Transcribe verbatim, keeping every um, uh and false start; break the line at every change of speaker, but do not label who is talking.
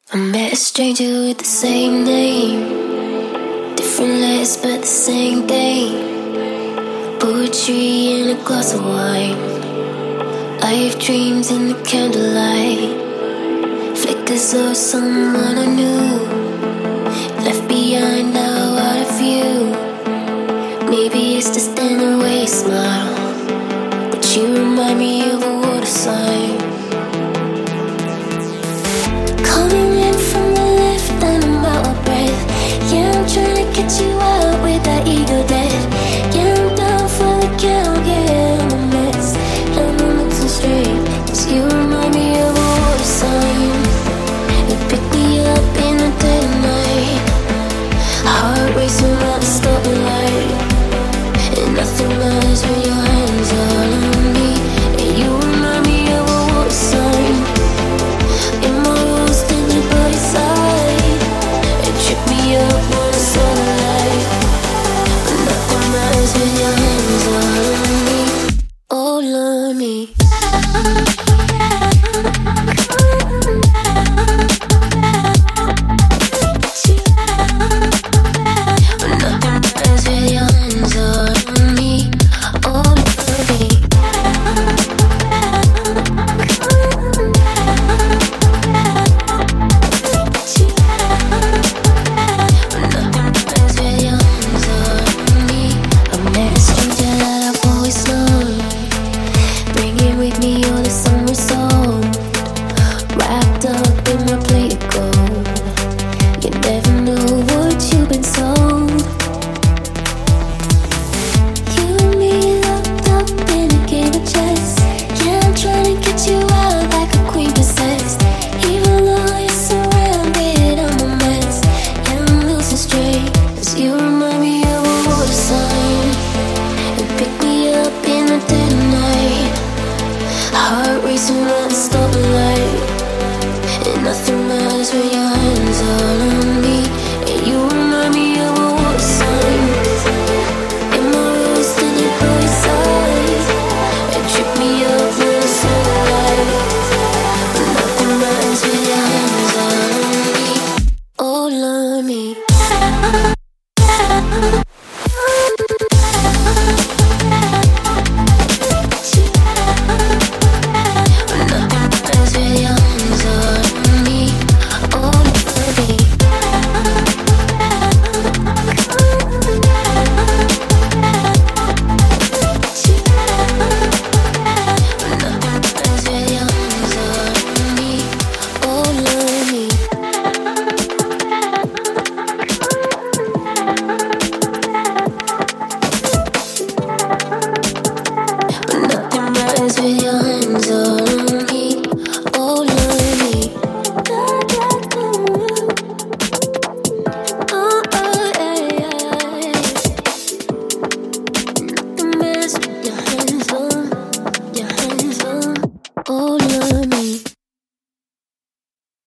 I met a stranger with the same name, different letters but the same game. Poetry in a glass of wine. I have dreams in the candlelight. Flickers of someone I knew, left behind now out of view. Maybe it's just in the way you smile, but you remind me of a water sign. Coming in from the left and I'm out of breath. Yeah, I'm trying to get you out with that ego dead. Yeah, I'm down for the count, yeah, I'm a mess. I'm a mixing straight, cause you remind me of a water sign. You pick me up in the dead of night, heart racing around the stoplight, and nothing matters when your hands are on me. And you remind me of a water sign. In my rose, then you by your side, and trip me up when it's sunlight. But nothing matters when your hands are on me, all on me. But nothing matters when your hands are on me, all on me. Oh